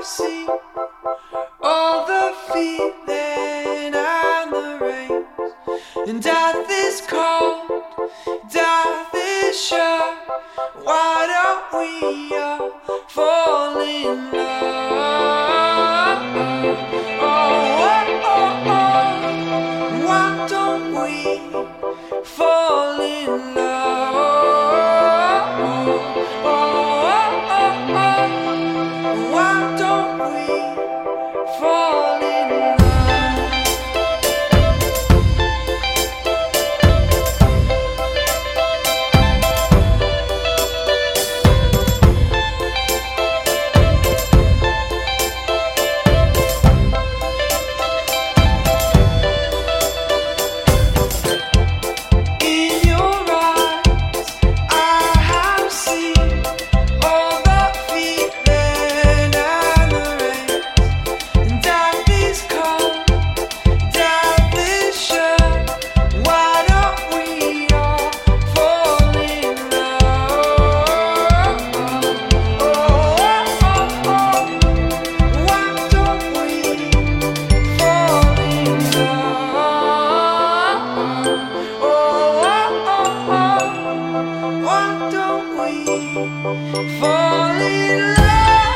see all the feeling and the rain. And death is cold, death is sure. Why don't we all fall in love? Oh, oh, oh, oh. Why don't we fall in love? Oh, oh, oh, oh. Why don't we fall in love? Why don't we fall in love?